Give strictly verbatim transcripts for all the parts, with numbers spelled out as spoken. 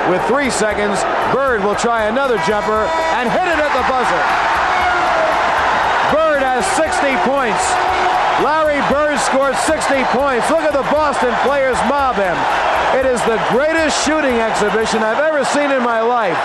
with three seconds. Bird will try another jumper and hit it at the buzzer. Bird has sixty points. Larry Bird scored sixty points. Look at the Boston players mob him. It is the greatest shooting exhibition I've ever seen in my life.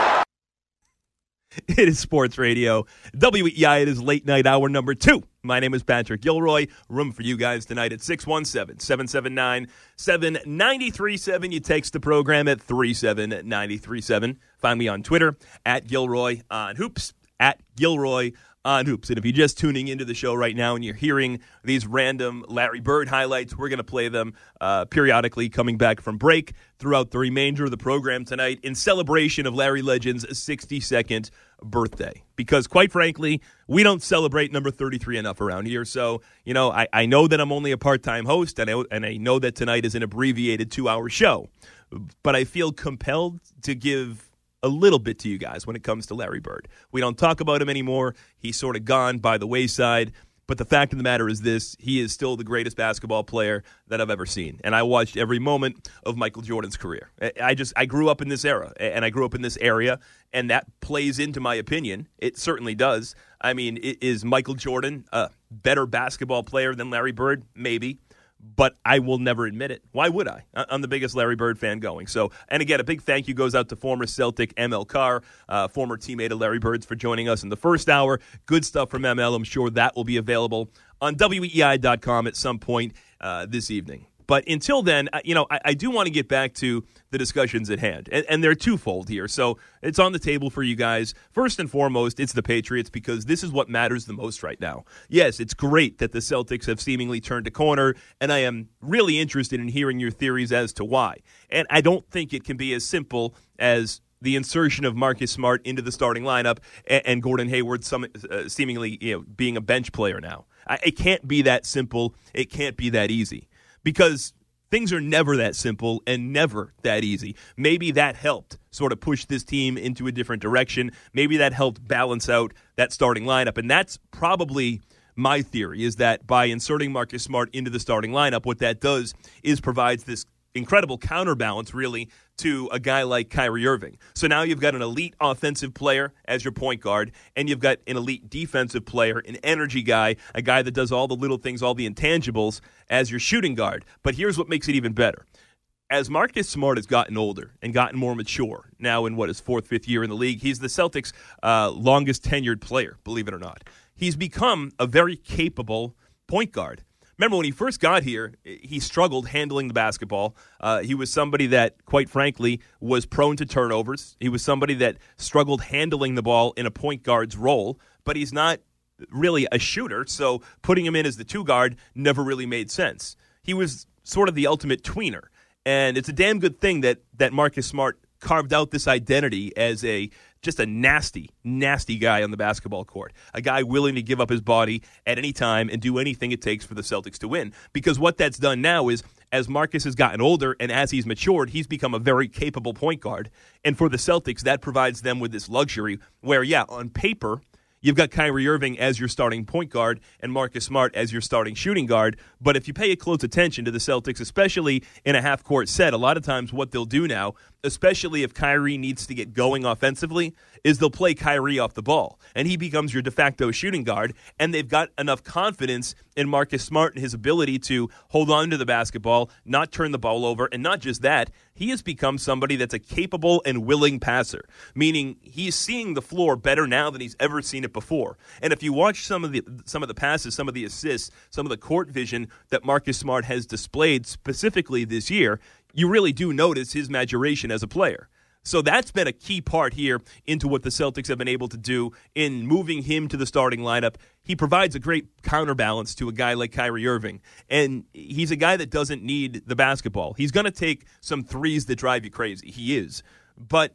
It is Sports Radio. W E I, it is late night hour number two. My name is Patrick Gilroy. Room for you guys tonight at six one seven, seven seven nine, seven nine three seven. You text the program at three seven nine three seven. Find me on Twitter, at Gilroy on Hoops, at Gilroy on Hoops. And if you're just tuning into the show right now and you're hearing these random Larry Bird highlights, we're going to play them uh, periodically coming back from break throughout the remainder of the program tonight in celebration of Larry Legend's sixty-second birthday. Because quite frankly, we don't celebrate number thirty-three enough around here. So, you know, I, I know that I'm only a part-time host, and I, and I know that tonight is an abbreviated two-hour show. But I feel compelled to give a little bit to you guys when it comes to Larry Bird. We don't talk about him anymore. He's sort of gone by the wayside. But the fact of the matter is this: he is still the greatest basketball player that I've ever seen. And I watched every moment of Michael Jordan's career. I just I grew up in this era, and I grew up in this area, and that plays into my opinion. It certainly does. I mean, is Michael Jordan a better basketball player than Larry Bird? Maybe. But I will never admit it. Why would I? I'm the biggest Larry Bird fan going. So, and again, a big thank you goes out to former Celtic M L Carr, uh, former teammate of Larry Bird's, for joining us in the first hour. Good stuff from M L. I'm sure that will be available on W E I dot com at some point uh, this evening. But until then, you know, I, I do want to get back to the discussions at hand. And, and they're twofold here. So it's on the table for you guys. First and foremost, it's the Patriots, because this is what matters the most right now. Yes, it's great that the Celtics have seemingly turned a corner, and I am really interested in hearing your theories as to why. And I don't think it can be as simple as the insertion of Marcus Smart into the starting lineup and, and Gordon Hayward some, uh, seemingly you know, being a bench player now. I, it can't be that simple. It can't be that easy. Because things are never that simple and never that easy. Maybe that helped sort of push this team into a different direction. Maybe that helped balance out that starting lineup. And that's probably my theory, is that by inserting Marcus Smart into the starting lineup, what that does is provides this incredible counterbalance, really, to a guy like Kyrie Irving. So now you've got an elite offensive player as your point guard, and you've got an elite defensive player, an energy guy, a guy that does all the little things, all the intangibles, as your shooting guard. But here's what makes it even better. As Marcus Smart has gotten older and gotten more mature, now in what, his fourth, fifth year in the league, he's the Celtics' uh, longest tenured player, believe it or not. He's become a very capable point guard. Remember, when he first got here, he struggled handling the basketball. Uh, he was somebody that, quite frankly, was prone to turnovers. He was somebody that struggled handling the ball in a point guard's role, but he's not really a shooter, so putting him in as the two guard never really made sense. He was sort of the ultimate tweener, and it's a damn good thing that, that Marcus Smart carved out this identity as a just a nasty, nasty guy on the basketball court. A guy willing to give up his body at any time and do anything it takes for the Celtics to win. Because what that's done now is, as Marcus has gotten older and as he's matured, he's become a very capable point guard. And for the Celtics, that provides them with this luxury where, yeah, on paper, you've got Kyrie Irving as your starting point guard and Marcus Smart as your starting shooting guard. But if you pay close attention to the Celtics, especially in a half-court set, a lot of times what they'll do now, especially if Kyrie needs to get going offensively, is they'll play Kyrie off the ball. And he becomes your de facto shooting guard, and they've got enough confidence in Marcus Smart and his ability to hold on to the basketball, not turn the ball over, and not just that, he has become somebody that's a capable and willing passer, meaning he's seeing the floor better now than he's ever seen it before. And if you watch some of the some of the passes, some of the assists, some of the court vision that Marcus Smart has displayed specifically this year, you really do notice his maturation as a player. So that's been a key part here into what the Celtics have been able to do in moving him to the starting lineup. He provides a great counterbalance to a guy like Kyrie Irving. And he's a guy that doesn't need the basketball. He's going to take some threes that drive you crazy. He is. But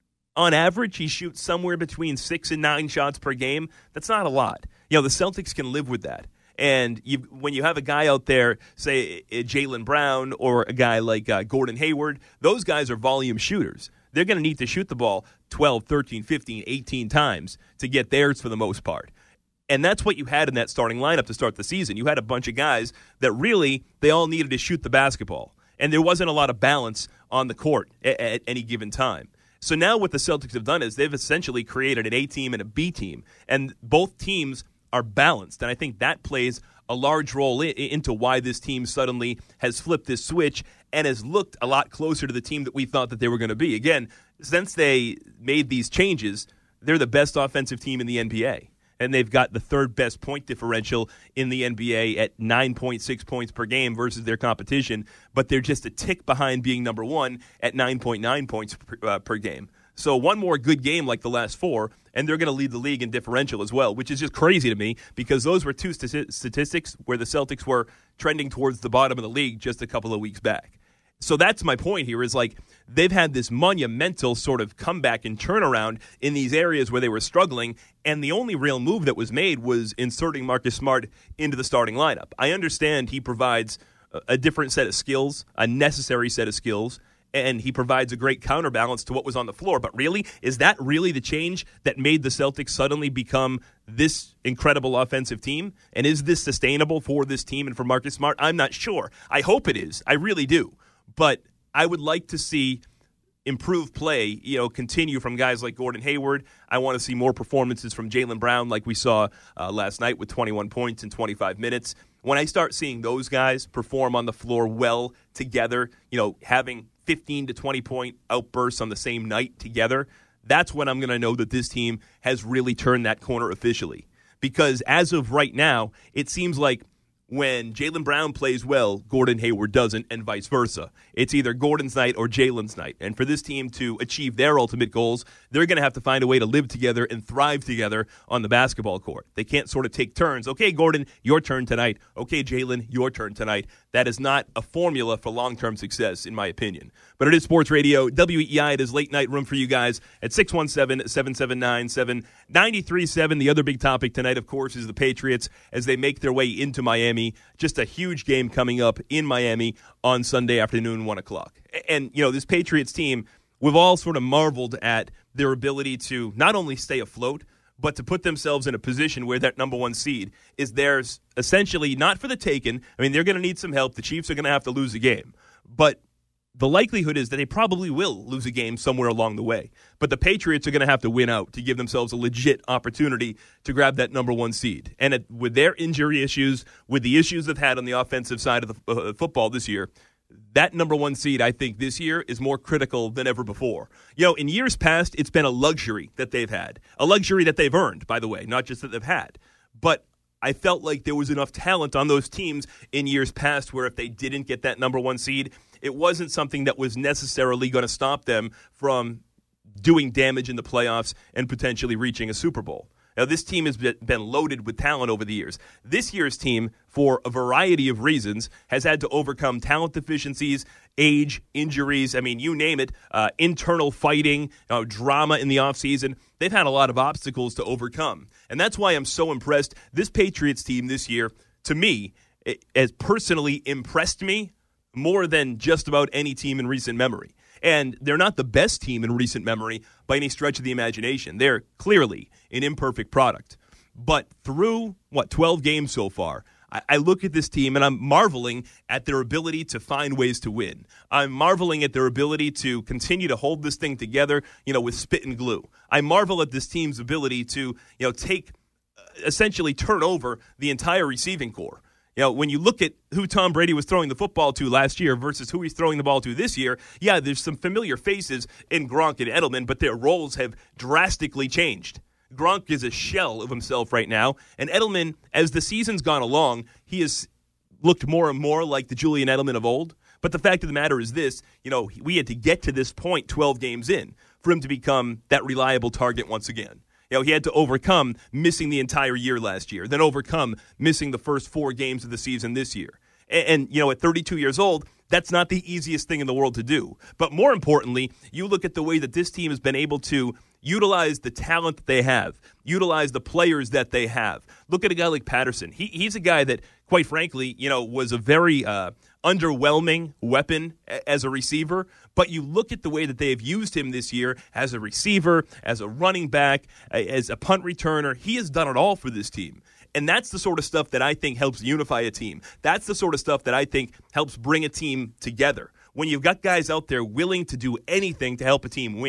on average, he shoots somewhere between six and nine shots per game. That's not a lot. You know, the Celtics can live with that. And you, when you have a guy out there, say Jaylen Brown or a guy like uh, Gordon Hayward, those guys are volume shooters. They're going to need to shoot the ball twelve, thirteen, fifteen, eighteen times to get theirs for the most part. And that's what you had in that starting lineup to start the season. You had a bunch of guys that really, they all needed to shoot the basketball. And there wasn't a lot of balance on the court at, at any given time. So now what the Celtics have done is they've essentially created an A team and a B team, and both teams are balanced. And I think that plays a large role in, into why this team suddenly has flipped this switch and has looked a lot closer to the team that we thought that they were going to be. Again, since they made these changes, they're the best offensive team in the N B A. And they've got the third best point differential in the N B A at nine point six points per game versus their competition. But they're just a tick behind being number one at nine point nine points per, uh, per game. So one more good game like the last four, and they're going to lead the league in differential as well, which is just crazy to me because those were two st- statistics where the Celtics were trending towards the bottom of the league just a couple of weeks back. So that's my point here is like they've had this monumental sort of comeback and turnaround in these areas where they were struggling, and the only real move that was made was inserting Marcus Smart into the starting lineup. I understand he provides a different set of skills, a necessary set of skills, and he provides a great counterbalance to what was on the floor. But really, is that really the change that made the Celtics suddenly become this incredible offensive team? And is this sustainable for this team and for Marcus Smart? I'm not sure. I hope it is. I really do. But I would like to see improved play, you know, continue from guys like Gordon Hayward. I want to see more performances from Jaylen Brown like we saw uh, last night with twenty-one points in twenty-five minutes. When I start seeing those guys perform on the floor well together, you know, having fifteen to twenty point outbursts on the same night together, that's when I'm going to know that this team has really turned that corner officially. Because as of right now, it seems like when Jaylen Brown plays well, Gordon Hayward doesn't, and vice versa. It's either Gordon's night or Jaylen's night. And for this team to achieve their ultimate goals, they're going to have to find a way to live together and thrive together on the basketball court. They can't sort of take turns. Okay, Gordon, your turn tonight. Okay, Jaylen, your turn tonight. That is not a formula for long-term success, in my opinion. But it is Sports Radio. W E I, it is late night room for you guys at six one seven, seven seven nine, seven nine three seven. The other big topic tonight, of course, is the Patriots as they make their way into Miami. Just a huge game coming up in Miami on Sunday afternoon, one o'clock. And, you know, this Patriots team, we've all sort of marveled at their ability to not only stay afloat, but to put themselves in a position where that number one seed is theirs essentially not for the taking. I mean, they're going to need some help. The Chiefs are going to have to lose a game. But the likelihood is that they probably will lose a game somewhere along the way. But the Patriots are going to have to win out to give themselves a legit opportunity to grab that number one seed. And it, with their injury issues, with the issues they've had on the offensive side of the uh, football this year, that number one seed, I think, this year is more critical than ever before. You know, in years past, it's been a luxury that they've had. A luxury that they've earned, by the way, not just that they've had. But I felt like there was enough talent on those teams in years past where if they didn't get that number one seed, it wasn't something that was necessarily going to stop them from doing damage in the playoffs and potentially reaching a Super Bowl. Now, this team has been loaded with talent over the years. This year's team, for a variety of reasons, has had to overcome talent deficiencies, age, injuries, I mean, you name it, uh, internal fighting, uh, drama in the offseason. They've had a lot of obstacles to overcome. And that's why I'm so impressed. This Patriots team this year, to me, it has personally impressed me more than just about any team in recent memory. And they're not the best team in recent memory by any stretch of the imagination. They're clearly an imperfect product. But through, what, twelve games so far, I, I look at this team and I'm marveling at their ability to find ways to win. I'm marveling at their ability to continue to hold this thing together, you know, with spit and glue. I marvel at this team's ability to, you know, take, uh, essentially turn over the entire receiving corps. You know, when you look at who Tom Brady was throwing the football to last year versus who he's throwing the ball to this year, yeah, there's some familiar faces in Gronk and Edelman, but their roles have drastically changed. Gronk is a shell of himself right now, and Edelman, as the season's gone along, he has looked more and more like the Julian Edelman of old. But the fact of the matter is this, you know, we had to get to this point twelve games in for him to become that reliable target once again. You know, he had to overcome missing the entire year last year, then overcome missing the first four games of the season this year. And, and, you know, at thirty-two years old, that's not the easiest thing in the world to do. But more importantly, you look at the way that this team has been able to utilize the talent that they have, utilize the players that they have. Look at a guy like Patterson. He, he's a guy that, quite frankly, you know, was a very uh, underwhelming weapon as a receiver. But you look at the way that they have used him this year as a receiver, as a running back, as a punt returner. He has done it all for this team. And that's the sort of stuff that I think helps unify a team. That's the sort of stuff that I think helps bring a team together. When you've got guys out there willing to do anything to help a team win.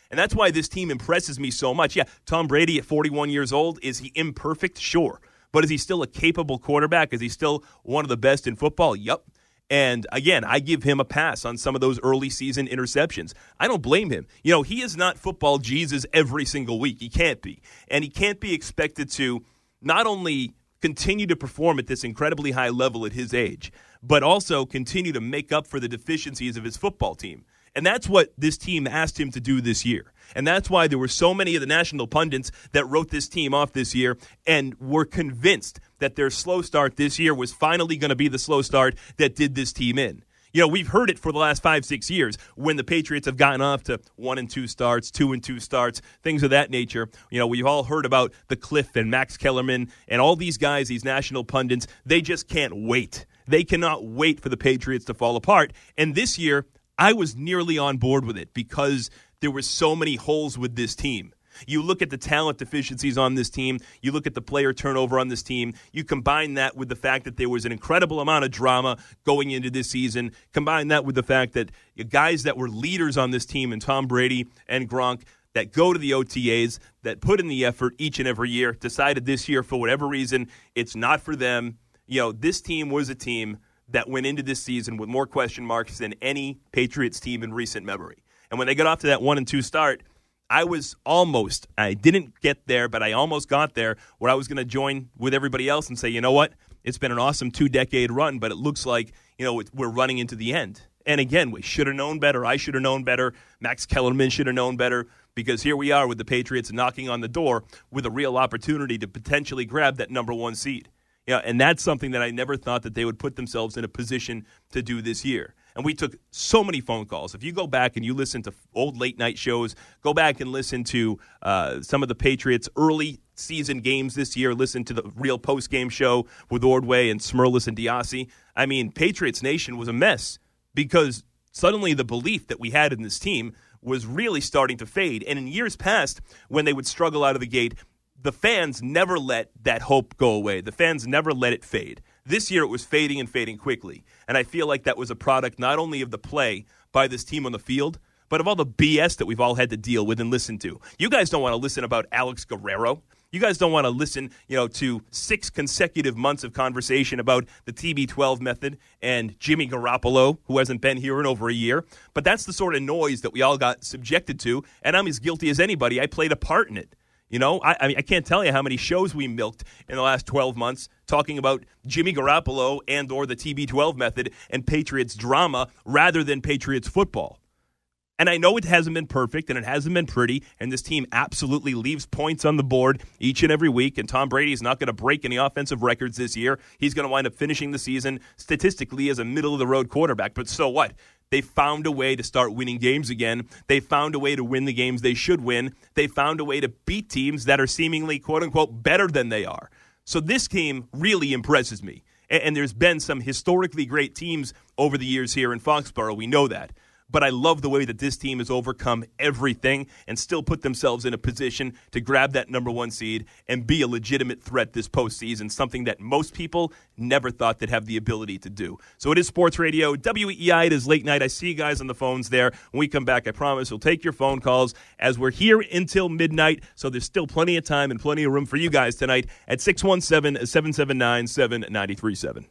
And that's why this team impresses me so much. Yeah, Tom Brady at forty-one years old, is he imperfect? Sure. But is he still a capable quarterback? Is he still one of the best in football? Yup. And again, I give him a pass on some of those early season interceptions. I don't blame him. You know, he is not football Jesus every single week. He can't be. And he can't be expected to not only continue to perform at this incredibly high level at his age, but also continue to make up for the deficiencies of his football team. And that's what this team asked him to do this year. And that's why there were so many of the national pundits that wrote this team off this year and were convinced that their slow start this year was finally going to be the slow start that did this team in. You know, we've heard it for the last five, six years when the Patriots have gotten off to one and two starts, two and two starts, things of that nature. You know, we've all heard about the Cliff and Max Kellerman and all these guys, these national pundits. They just can't wait. They cannot wait for the Patriots to fall apart. And this year, I was nearly on board with it because there were so many holes with this team. You look at the talent deficiencies on this team. You look at the player turnover on this team. You combine that with the fact that there was an incredible amount of drama going into this season. Combine that with the fact that guys that were leaders on this team, and Tom Brady and Gronk, that go to the O T As, that put in the effort each and every year, decided this year for whatever reason it's not for them. You know, this team was a team that went into this season with more question marks than any Patriots team in recent memory. And when they got off to that one and two start, I was almost, I didn't get there, but I almost got there where I was going to join with everybody else and say, you know what, it's been an awesome two-decade run, but it looks like, you know, we're running into the end. And again, we should have known better. I should have known better. Max Kellerman should have known better, because here we are with the Patriots knocking on the door with a real opportunity to potentially grab that number one seed. Yeah, and that's something that I never thought that they would put themselves in a position to do this year. And we took so many phone calls. If you go back and you listen to old late-night shows, go back and listen to uh, some of the Patriots' early season games this year, listen to the real post-game show with Ordway and Smirlis and Diassi. I mean, Patriots Nation was a mess because suddenly the belief that we had in this team was really starting to fade. And in years past, when they would struggle out of the gate, the fans never let that hope go away. The fans never let it fade. This year it was fading and fading quickly. And I feel like that was a product not only of the play by this team on the field, but of all the B S that we've all had to deal with and listen to. You guys don't want to listen about Alex Guerrero. You guys don't want to listen, you know, to six consecutive months of conversation about the T B twelve method and Jimmy Garoppolo, who hasn't been here in over a year. But that's the sort of noise that we all got subjected to, and I'm as guilty as anybody. I played a part in it. You know, I, I mean, I can't tell you how many shows we milked in the last twelve months talking about Jimmy Garoppolo and or the T B twelve method and Patriots drama rather than Patriots football. And I know it hasn't been perfect and it hasn't been pretty, and this team absolutely leaves points on the board each and every week, and Tom Brady is not going to break any offensive records this year. He's going to wind up finishing the season statistically as a middle-of-the-road quarterback, but so what? They found a way to start winning games again. They found a way to win the games they should win. They found a way to beat teams that are seemingly, quote-unquote, better than they are. So this team really impresses me. And there's been some historically great teams over the years here in Foxborough. We know that. But I love the way that this team has overcome everything and still put themselves in a position to grab that number one seed and be a legitimate threat this postseason, something that most people never thought they'd have the ability to do. So it is Sports Radio, W E I. It is late night. I see you guys on the phones there. When we come back, I promise we'll take your phone calls as we're here until midnight. So there's still plenty of time and plenty of room for you guys tonight at six one seven, seven seven nine, seven nine three seven.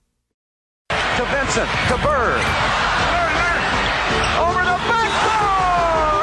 To Vincent, to Bird. Over the backboard!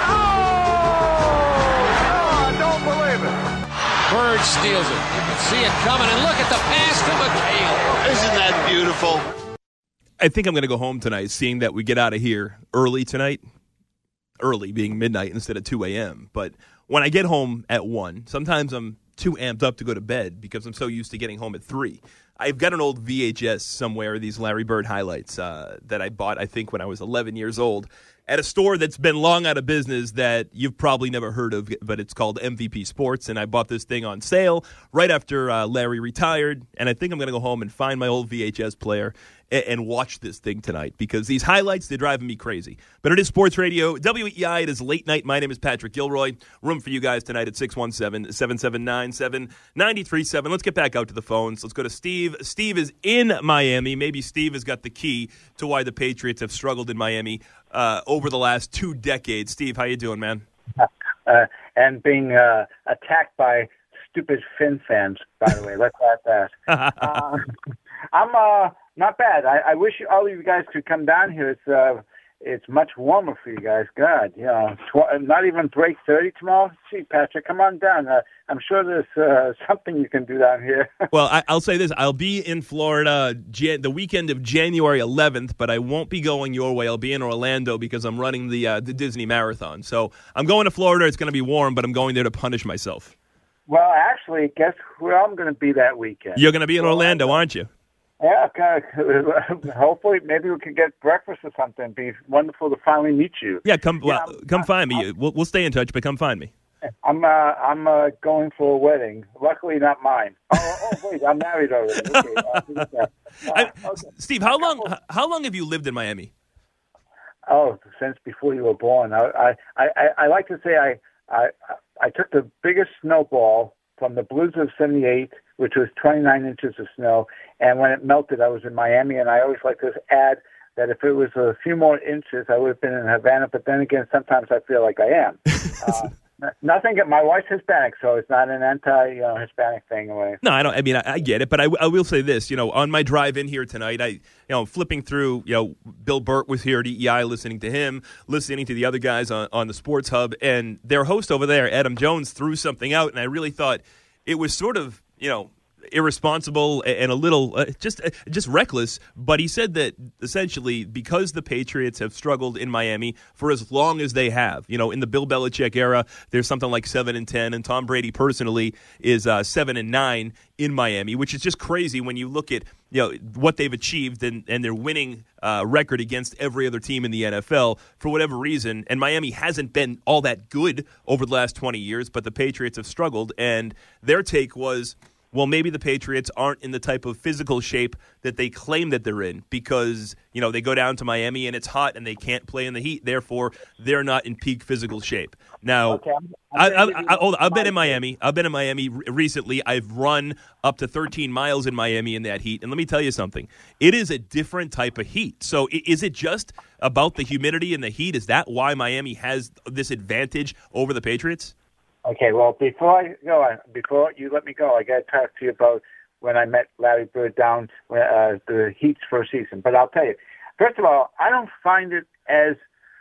Oh! I don't believe it. Bird steals it. You can see it coming, and look at the pass to McHale. Isn't that beautiful? I think I'm going to go home tonight, seeing that we get out of here early tonight. Early being midnight instead of two a.m. But when I get home at one, sometimes I'm too amped up to go to bed because I'm so used to getting home at three. I've got an old V H S somewhere, these Larry Bird highlights uh, that I bought, I think, when I was eleven years old at a store that's been long out of business that you've probably never heard of, but it's called M V P Sports, and I bought this thing on sale right after uh, Larry retired, and I think I'm going to go home and find my old V H S player and, and watch this thing tonight because these highlights, they're driving me crazy. But it is Sports Radio, W E I. It is late night. My name is Patrick Gilroy. Room for you guys tonight at six one seven, seven seven nine, seven nine three seven. Let's get back out to the phones. Let's go to Steve. Steve is in Miami. Maybe Steve has got the key to why the Patriots have struggled in Miami uh, over the last two decades. Steve, how you doing, man? uh, and being uh, attacked by stupid Finn fans, by the way. Let's add that. uh, I'm uh, not bad. I, I wish all of you guys could come down here. It's uh, it's much warmer for you guys. God, you know, tw- not even break thirty tomorrow. Gee, Patrick, come on down. Uh, I'm sure there's uh, something you can do down here. Well, I, I'll say this. I'll be in Florida Jan- the weekend of January eleventh, but I won't be going your way. I'll be in Orlando because I'm running the uh, the Disney Marathon. So I'm going to Florida. It's going to be warm, but I'm going there to punish myself. Well, actually, guess where I'm going to be that weekend? You're going to be in Orlando, aren't you? Yeah, hopefully, maybe we can get breakfast or something. It'd be wonderful to finally meet you. Yeah, come well, yeah, come I, find me. I, we'll, we'll stay in touch, but come find me. I'm uh, I'm uh, going for a wedding. Luckily, not mine. Oh, oh wait, I'm married already. Okay, uh, I, okay. Steve, how long how long have you lived in Miami? Oh, since before you were born. I I, I, I like to say I, I I took the biggest snowball from the Blizzard of seventy-eight, which was twenty-nine inches of snow, and when it melted, I was in Miami, and I always like to add that if it was a few more inches, I would have been in Havana, but then again, sometimes I feel like I am. Uh, Nothing. My wife's Hispanic, so it's not an anti-Hispanic uh, thing. Away. No, I don't. I mean, I, I get it, but I, I will say this. You know, on my drive in here tonight, I, you know, flipping through. You know, Bill Burt was here at E E I, listening to him, listening to the other guys on, on the Sports Hub, and their host over there, Adam Jones, threw something out, and I really thought it was sort of, you know, irresponsible and a little uh, just uh, just reckless, but he said that essentially because the Patriots have struggled in Miami for as long as they have, you know, in the Bill Belichick era, there's something like seven and ten, and Tom Brady personally is uh, seven and nine in Miami, which is just crazy when you look at, you know, what they've achieved and, and their winning uh, record against every other team in the N F L for whatever reason. And Miami hasn't been all that good over the last twenty years, but the Patriots have struggled, and their take was, well, maybe the Patriots aren't in the type of physical shape that they claim that they're in because, you know, they go down to Miami and it's hot and they can't play in the heat. Therefore, they're not in peak physical shape. Now, okay, I'm, I'm I, I, I, hold on, I've been in Miami. I've been in Miami recently. I've run up to thirteen miles in Miami in that heat. And let me tell you something. It is a different type of heat. So is it just about the humidity and the heat? Is that why Miami has this advantage over the Patriots? Okay, well, before I go, before you let me go, I got to talk to you about when I met Larry Bird down uh, the Heat's first season. But I'll tell you, first of all, I don't find it as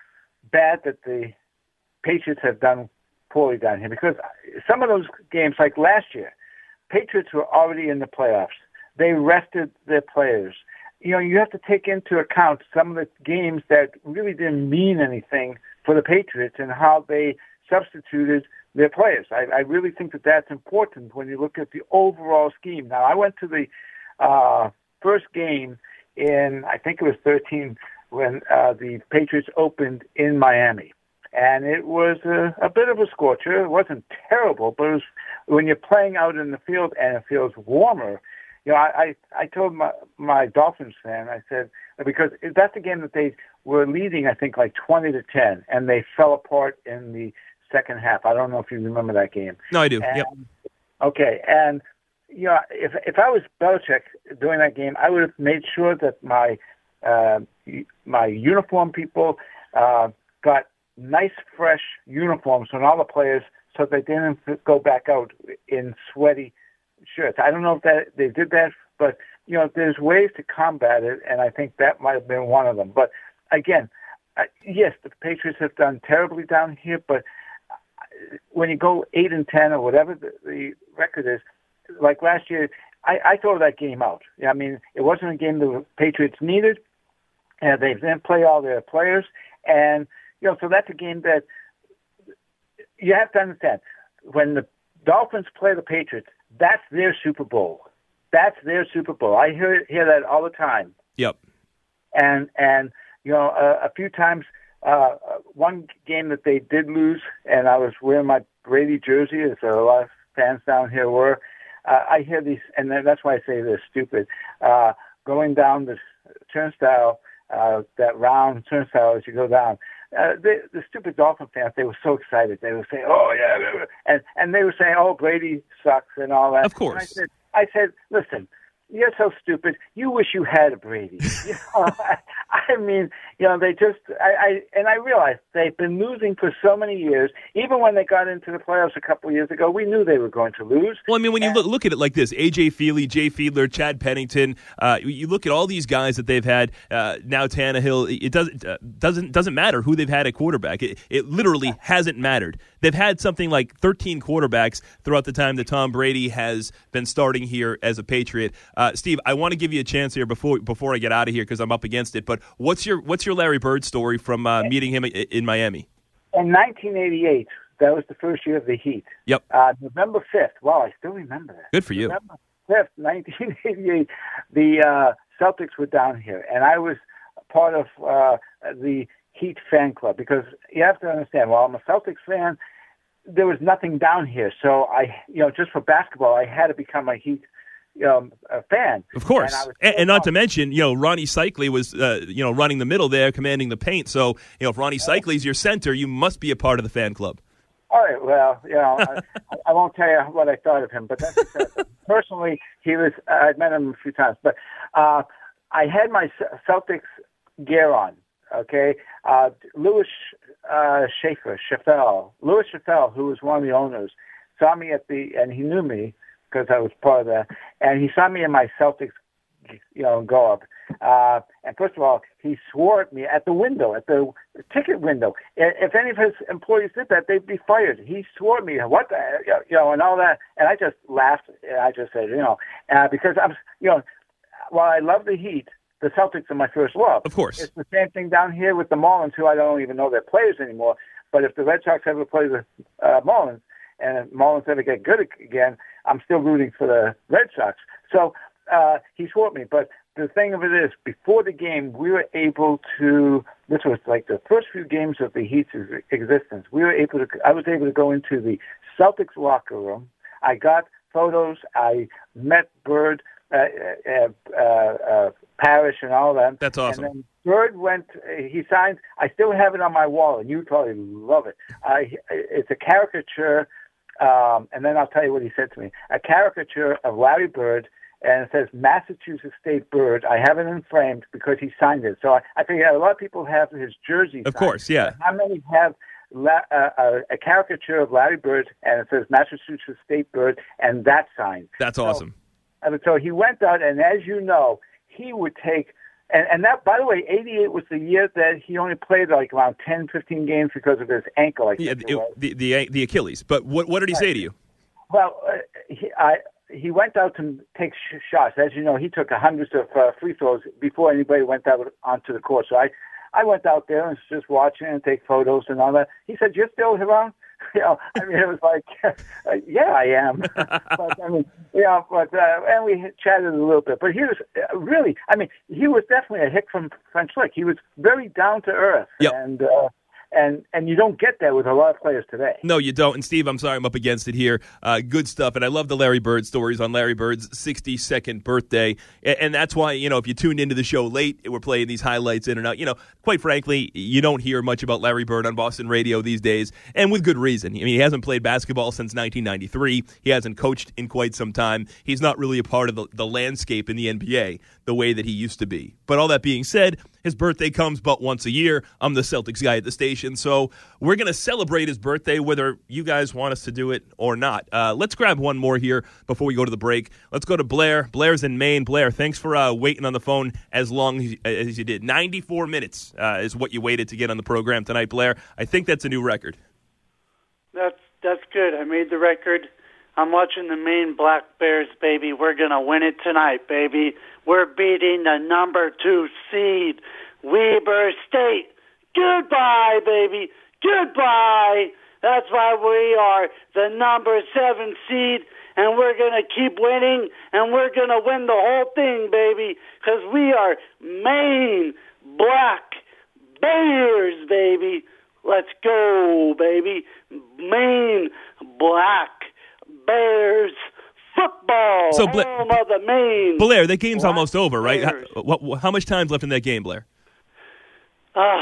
bad that the Patriots have done poorly down here because some of those games, like last year, Patriots were already in the playoffs. They rested their players. You know, you have to take into account some of the games that really didn't mean anything for the Patriots and how they substituted their players. I, I really think that that's important when you look at the overall scheme. Now, I went to the uh, first game in, I think it was thirteen, when uh, the Patriots opened in Miami. And it was a, a bit of a scorcher. It wasn't terrible, but it was, when you're playing out in the field and it feels warmer, you know, I, I, I told my, my Dolphins fan, I said, because that's the game that they were leading, I think, like twenty to ten, and they fell apart in the second half. I don't know if you remember that game. No, I do. And, yep. Okay, and you know, if if I was Belichick during that game, I would have made sure that my uh, my uniform people uh, got nice, fresh uniforms on all the players, so they didn't go back out in sweaty shirts. I don't know if that they did that, but you know, there's ways to combat it, and I think that might have been one of them. But again, uh, yes, the Patriots have done terribly down here, but when you go eight and ten or whatever the, the record is, like last year, I, I throw that game out. I mean, it wasn't a game the Patriots needed, and they didn't play all their players, and you know, so that's a game that you have to understand. When the Dolphins play the Patriots, that's their Super Bowl. That's their Super Bowl. I hear hear that all the time. Yep. And and you know, a, a few times. Uh, one game that they did lose, and I was wearing my Brady jersey, as a lot of fans down here were. Uh, I hear these, and that's why I say they're stupid. Uh, going down this turnstile, uh, that round turnstile as you go down, uh, the, the stupid Dolphin fans, they were so excited. They were saying, "Oh yeah," and and they were saying, "Oh, Brady sucks" and all that. Of course. And I said, I said, listen. you're so stupid. You wish you had a Brady. You know, I, I mean, you know, they just, I, I, and I realized they've been losing for so many years. Even when they got into the playoffs a couple of years ago, we knew they were going to lose. Well, I mean, when you and, look, look at it like this, A J Feely, Jay Fiedler, Chad Pennington, uh, you look at all these guys that they've had, uh, now Tannehill, it doesn't, uh, doesn't, doesn't matter who they've had at quarterback. It, it literally hasn't mattered. They've had something like thirteen quarterbacks throughout the time that Tom Brady has been starting here as a Patriot. Uh, Steve, I want to give you a chance here before before I get out of here because I'm up against it. But what's your what's your Larry Bird story from uh, meeting him in Miami? In nineteen eighty-eight, that was the first year of the Heat. Yep. Uh, November fifth. Wow, I still remember that. Good for you. November fifth, nineteen eighty-eight. The uh, Celtics were down here, and I was part of uh, the Heat fan club because you have to understand. While I'm a Celtics fan, there was nothing down here, so I, you know, just for basketball, I had to become a Heat um, a fan. Of course, and, and, and not to mention, you know, Ronnie Cycli was, uh, you know, running the middle there, commanding the paint. So, you know, if Ronnie Cycli's your center, you must be a part of the fan club. All right, well, you know, I, I won't tell you what I thought of him, but that's acceptable. Personally, he was. Uh, I've met him a few times, but uh, I had my Celtics gear on. Okay, uh, Louis uh, Schaefer, Chaffel, Louis Chaffel, who was one of the owners, saw me at the, and he knew me because I was part of that, and he saw me in my Celtics, you know, go up. Uh, and first of all, he swore at me at the window, at the ticket window. If any of his employees did that, they'd be fired. He swore at me, what the, you know, and all that. And I just laughed. And I just said, you know, uh, because I'm, you know, while I love the Heat, the Celtics are my first love. Of course. It's the same thing down here with the Marlins, who I don't even know their players anymore. But if the Red Sox ever play the uh, Marlins, and Marlins ever get good again, I'm still rooting for the Red Sox. So uh, he swore at me. But the thing of it is, before the game, we were able to, this was like the first few games of the Heat's existence, we were able to, I was able to go into the Celtics locker room. I got photos. I met Bird, uh, uh, uh, uh, Parrish, and all that. That's awesome. And then Bird went, he signed, I still have it on my wall, and you probably love it. I, it's a caricature, um, and then I'll tell you what he said to me. A caricature of Larry Bird, and it says Massachusetts State Bird. I have it in framed because he signed it. So I, I figure a lot of people have his jersey Of signed. course, yeah. But how many have La, uh, uh, a caricature of Larry Bird, and it says Massachusetts State Bird, and that signed? That's so, awesome. And so he went out, and as you know, he would take, and, and that, by the way, eighty-eight was the year that he only played like around ten, fifteen games because of his ankle. I think Yeah, it it, was. the, the the Achilles. But what what did he Right. say to you? Well, uh, he, I, he went out to take sh- shots. As you know, he took hundreds of uh, free throws before anybody went out onto the court. So I, I went out there and was just watching and take photos and all that. He said, "You're still around?" You know, I mean, it was like, uh, yeah, I am. But I mean, you know, but uh, and we chatted a little bit. But he was uh, really, I mean, he was definitely a hick from French Lick. He was very down to earth, Yep. and uh, and and you don't get that with a lot of players today. No, you don't. And Steve, I'm sorry I'm up against it here. Uh, good stuff. And I love the Larry Bird stories on Larry Bird's sixty-second birthday. And, and that's why, you know, if you tuned into the show late, we're playing these highlights in and out. You know, quite frankly, you don't hear much about Larry Bird on Boston radio these days, and with good reason. I mean, he hasn't played basketball since nineteen ninety-three. He hasn't coached in quite some time. He's not really a part of the, the landscape in the N B A the way that he used to be. But all that being said, his birthday comes but once a year. I'm the Celtics guy at the station, so we're going to celebrate his birthday whether you guys want us to do it or not. Uh, let's grab one more here before we go to the break. Let's go to Blair. Blair's in Maine. Blair, thanks for uh, waiting on the phone as long as, as you did. ninety-four minutes uh, is what you waited to get on the program tonight, Blair. I think that's a new record. That's that's good. I made the record. I'm watching the Maine Black Bears, baby. We're going to win it tonight, baby. We're beating the number two seed, Weber State. Goodbye, baby. Goodbye. That's why we are the number seven seed, and we're going to keep winning, and we're going to win the whole thing, baby, because we are Maine Black Bears, baby. Let's go, baby. Maine Black Bears football. So, Bla- home of the Maine. Blair, that game's Black almost over, right? How, Bears. what, how much time's left in that game, Blair? Uh,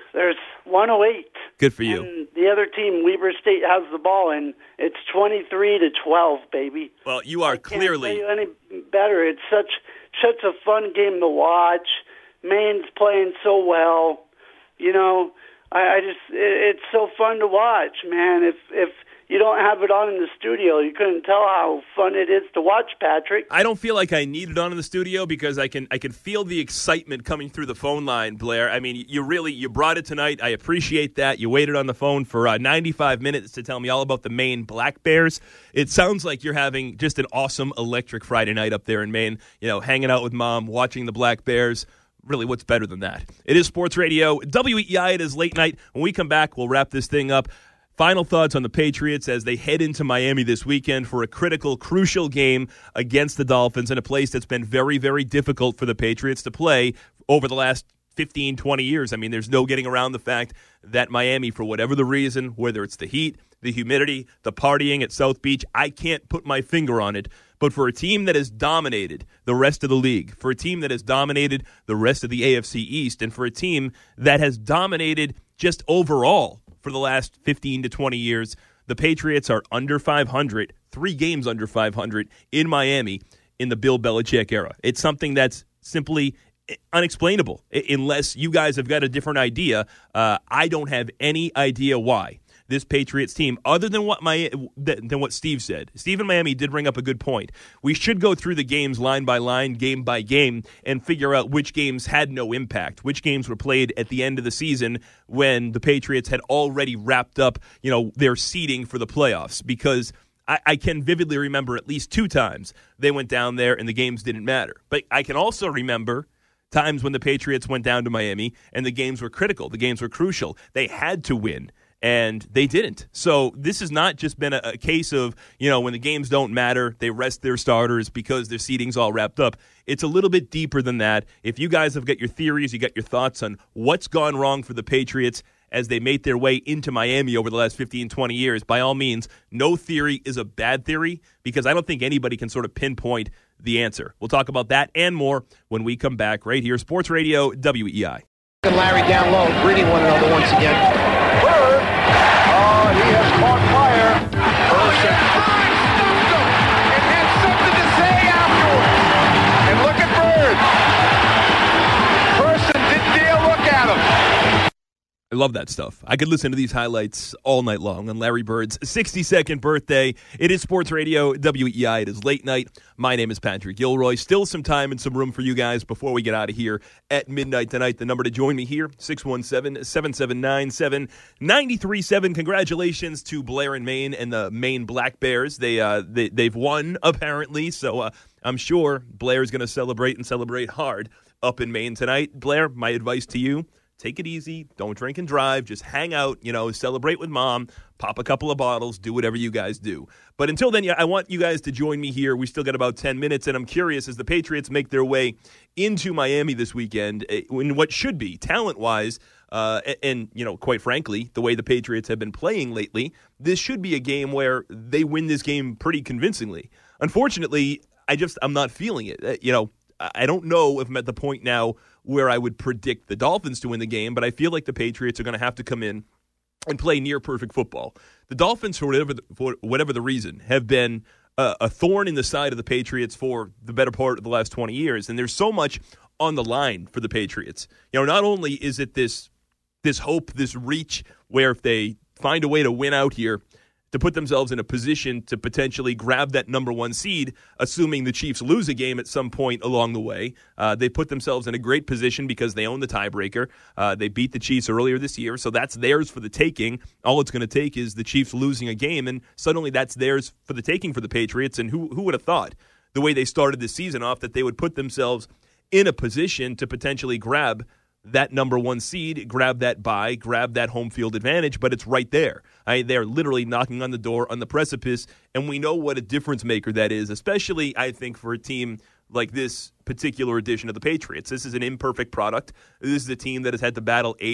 There's one oh eight. Good for you. And the other team, Weber State, has the ball, and it's twenty-three to twelve, baby. Well, you are I can't clearly tell you any better. It's such such a fun game to watch. Maine's playing so well. You know, I, I just it, it's so fun to watch, man. If if you don't have it on in the studio, you couldn't tell how fun it is to watch, Patrick. I don't feel like I need it on in the studio because I can I can feel the excitement coming through the phone line, Blair. I mean, you really you brought it tonight. I appreciate that. You waited on the phone for uh, ninety-five minutes to tell me all about the Maine Black Bears. It sounds like you're having just an awesome electric Friday night up there in Maine, you know, hanging out with Mom, watching the Black Bears. Really, what's better than that? It is Sports Radio. W E E I, it is late night. When we come back, we'll wrap this thing up. Final thoughts on the Patriots as they head into Miami this weekend for a critical, crucial game against the Dolphins in a place that's been very, very difficult for the Patriots to play over the last fifteen, twenty years. I mean, there's no getting around the fact that Miami, for whatever the reason, whether it's the heat, the humidity, the partying at South Beach, I can't put my finger on it. But for a team that has dominated the rest of the league, for a team that has dominated the rest of the A F C East, and for a team that has dominated just overall for the last fifteen to twenty years, the Patriots are under five hundred, three games under five hundred in Miami in the Bill Belichick era. It's something that's simply unexplainable unless you guys have got a different idea. Uh, I don't have any idea why this Patriots team, other than what my than what Steve said. Steve in Miami did bring up a good point. We should go through the games line by line, game by game, and figure out which games had no impact, which games were played at the end of the season when the Patriots had already wrapped up, you know, their seeding for the playoffs. Because I, I can vividly remember at least two times they went down there and the games didn't matter. But I can also remember times when the Patriots went down to Miami and the games were critical, the games were crucial. They had to win. And they didn't. So this has not just been a, a case of, you know, when the games don't matter, they rest their starters because their seeding's all wrapped up. It's a little bit deeper than that. If you guys have got your theories, you got your thoughts on what's gone wrong for the Patriots as they made their way into Miami over the last fifteen, twenty years, by all means, no theory is a bad theory because I don't think anybody can sort of pinpoint the answer. We'll talk about that and more when we come back right here. Sports Radio, W E I. And Larry down low, greeting one another once again. Bird, oh, he has caught fire. Person. Stumped him and had something to say afterwards. And look at Bird. Person didn't dare look at him. I love that stuff. I could listen to these highlights all night long on Larry Bird's sixty-second birthday. It is Sports Radio, W E I. It is late night. My name is Patrick Gilroy. Still some time and some room for you guys before we get out of here at midnight tonight. The number to join me here, six one seven, seven seven nine, seven nine three seven. Congratulations to Blair and Maine and the Maine Black Bears. They, uh, they, they've won, apparently, so uh, I'm sure Blair's going to celebrate and celebrate hard up in Maine tonight. Blair, my advice to you, take it easy. Don't drink and drive. Just hang out, you know, celebrate with Mom, pop a couple of bottles, do whatever you guys do. But until then, yeah, I want you guys to join me here. We still got about ten minutes, and I'm curious, as the Patriots make their way into Miami this weekend, in what should be, talent-wise, uh, and, and, you know, quite frankly, the way the Patriots have been playing lately, this should be a game where they win this game pretty convincingly. Unfortunately, I just, I'm not feeling it. You know, I don't know if I'm at the point now where I would predict the Dolphins to win the game, but I feel like the Patriots are going to have to come in and play near perfect football. The Dolphins, for whatever the, for whatever the reason, have been a, a thorn in the side of the Patriots for the better part of the last twenty years, and there's so much on the line for the Patriots. You know, not only is it this this hope, this reach, where if they find a way to win out here, to put themselves in a position to potentially grab that number one seed, assuming the Chiefs lose a game at some point along the way. Uh, they put themselves in a great position because they own the tiebreaker. Uh, they beat the Chiefs earlier this year, so that's theirs for the taking. All it's going to take is the Chiefs losing a game, and suddenly that's theirs for the taking for the Patriots. And who, who would have thought, the way they started this season off, that they would put themselves in a position to potentially grab that number one seed, grab that bye, grab that home field advantage, but it's right there. I, they're literally knocking on the door, on the precipice, and we know what a difference maker that is, especially, I think, for a team like this particular edition of the Patriots. This is an imperfect product. This is a team that has had to battle age,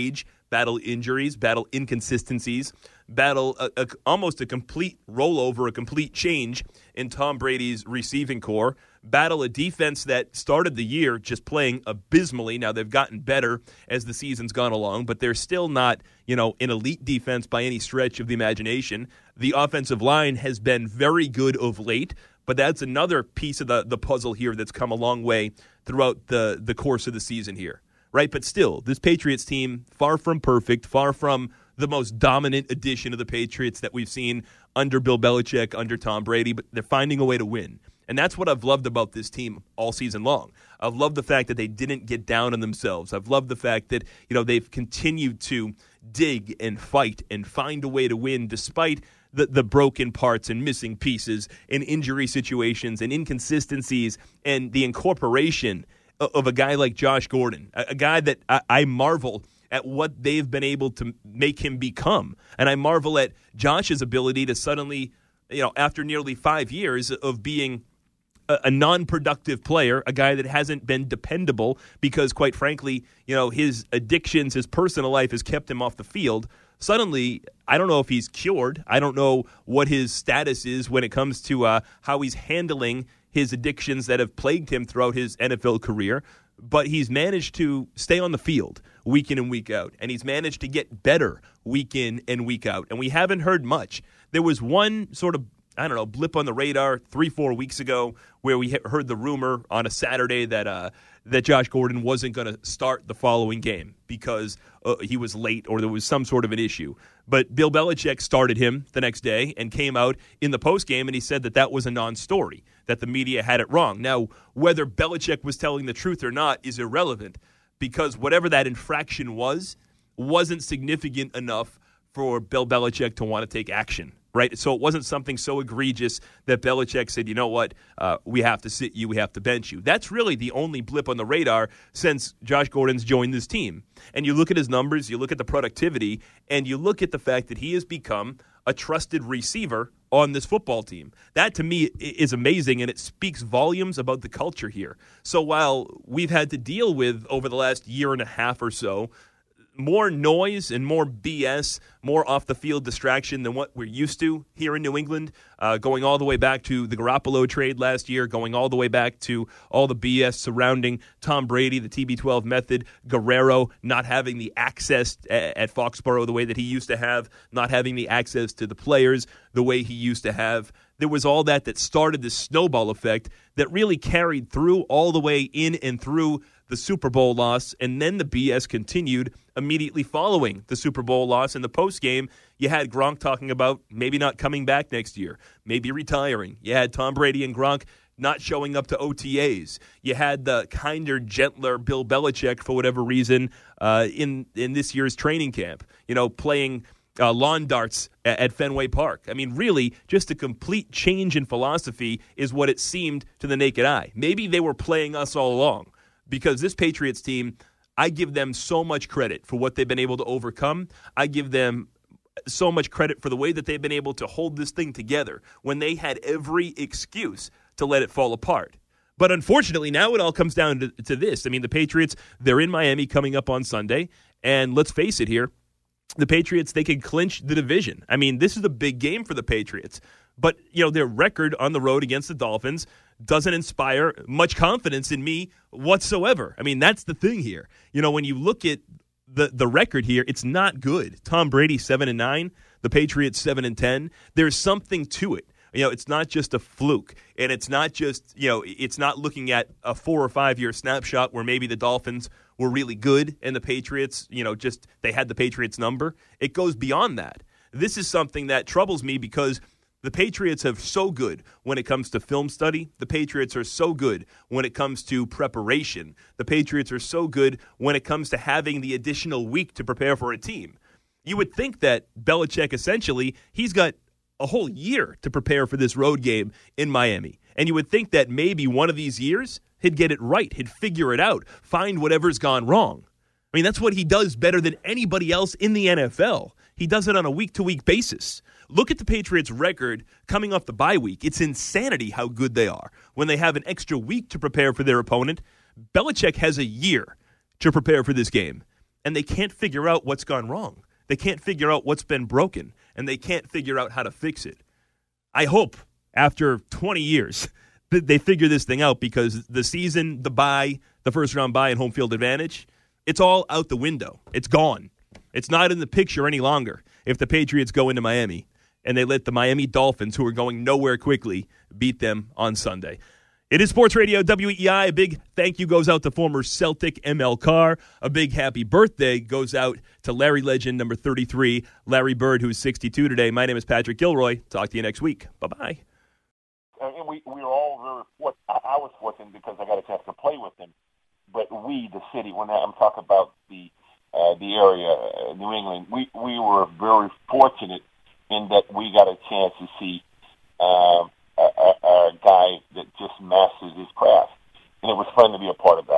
battle injuries, battle inconsistencies, battle a, a, almost a complete rollover, a complete change in Tom Brady's receiving core, battle a defense that started the year just playing abysmally. Now they've gotten better as the season's gone along, but they're still not, you know, an elite defense by any stretch of the imagination. The offensive line has been very good of late, but that's another piece of the, the puzzle here that's come a long way throughout the, the course of the season here, right? But still, this Patriots team, far from perfect, far from the most dominant edition of the Patriots that we've seen under Bill Belichick, under Tom Brady, but they're finding a way to win. And that's what I've loved about this team all season long. I've loved the fact that they didn't get down on themselves. I've loved the fact that, you know, they've continued to dig and fight and find a way to win despite the, the broken parts and missing pieces and injury situations and inconsistencies and the incorporation of, of a guy like Josh Gordon, a, a guy that I, I marvel at what they've been able to make him become. And I marvel at Josh's ability to suddenly, you know, after nearly five years of being a, a non-productive player, a guy that hasn't been dependable because, quite frankly, you know, his addictions, his personal life has kept him off the field. Suddenly, I don't know if he's cured. I don't know what his status is when it comes to uh, how he's handling his addictions that have plagued him throughout his N F L career. But he's managed to stay on the field week in and week out, and he's managed to get better week in and week out. And we haven't heard much. There was one sort of, I don't know, blip on the radar three, four weeks ago where we heard the rumor on a Saturday that uh, that Josh Gordon wasn't going to start the following game because uh, he was late or there was some sort of an issue. But Bill Belichick started him the next day and came out in the postgame, and he said that that was a non-story, that the media had it wrong. Now, whether Belichick was telling the truth or not is irrelevant because whatever that infraction was, wasn't significant enough for Bill Belichick to want to take action, right? So it wasn't something so egregious that Belichick said, you know what, uh, we have to sit you, we have to bench you. That's really the only blip on the radar since Josh Gordon's joined this team. And you look at his numbers, you look at the productivity, and you look at the fact that he has become a trusted receiver on this football team. That, to me, is amazing, and it speaks volumes about the culture here. So while we've had to deal with, over the last year and a half or so, more noise and more B S, more off-the-field distraction than what we're used to here in New England, uh, going all the way back to the Garoppolo trade last year, going all the way back to all the B S surrounding Tom Brady, the T B twelve method, Guerrero not having the access at, at Foxborough the way that he used to have, not having the access to the players the way he used to have. There was all that that started this snowball effect that really carried through all the way in and through the Super Bowl loss, and then the B S continued immediately following the Super Bowl loss. In the postgame, you had Gronk talking about maybe not coming back next year, maybe retiring. You had Tom Brady and Gronk not showing up to O T As. You had the kinder, gentler Bill Belichick, for whatever reason, uh, in, in this year's training camp, you know, playing uh, lawn darts at, at Fenway Park. I mean, really, just a complete change in philosophy is what it seemed to the naked eye. Maybe they were playing us all along. Because this Patriots team, I give them so much credit for what they've been able to overcome. I give them so much credit for the way that they've been able to hold this thing together when they had every excuse to let it fall apart. But unfortunately, now it all comes down to, to this. I mean, the Patriots, they're in Miami coming up on Sunday. And let's face it here, the Patriots, they can clinch the division. I mean, this is a big game for the Patriots. But, you know, their record on the road against the Dolphins doesn't inspire much confidence in me whatsoever. I mean, that's the thing here. You know, when you look at the the record here, it's not good. Tom Brady seven and nine, the Patriots seven and ten. There's something to it. You know, it's not just a fluke, and it's not just, you know, it's not looking at a four or five year snapshot where maybe the Dolphins were really good and the Patriots, you know, just they had the Patriots number. It goes beyond that. This is something that troubles me because the Patriots are so good when it comes to film study. The Patriots are so good when it comes to preparation. The Patriots are so good when it comes to having the additional week to prepare for a team. You would think that Belichick, essentially, he's got a whole year to prepare for this road game in Miami. And you would think that maybe one of these years, he'd get it right. He'd figure it out, find whatever's gone wrong. I mean, that's what he does better than anybody else in the N F L. He does it on a week-to-week basis. Look at the Patriots' record coming off the bye week. It's insanity how good they are. When they have an extra week to prepare for their opponent, Belichick has a year to prepare for this game. and they can't figure out what's gone wrong. They can't figure out what's been broken, and they can't figure out how to fix it. I hope after twenty years that they figure this thing out, because the season, the bye, the first-round bye and home field advantage, it's all out the window. It's gone. It's not in the picture any longer if the Patriots go into Miami and they let the Miami Dolphins, who are going nowhere quickly, beat them on Sunday. It is Sports Radio W E I. A big thank you goes out to former Celtic M L Carr. A big happy birthday goes out to Larry legend number thirty-three, Larry Bird, who's sixty-two today. My name is Patrick Gilroy. Talk to you next week. Bye-bye. And we, we were all very fortunate. I was fortunate because I got a chance to play with him. But we, the city, when I'm talking about the uh, the area, uh, New England, we, we were very fortunate in that we got a chance to see uh, a, a, a guy that just masters his craft. And it was fun to be a part of that.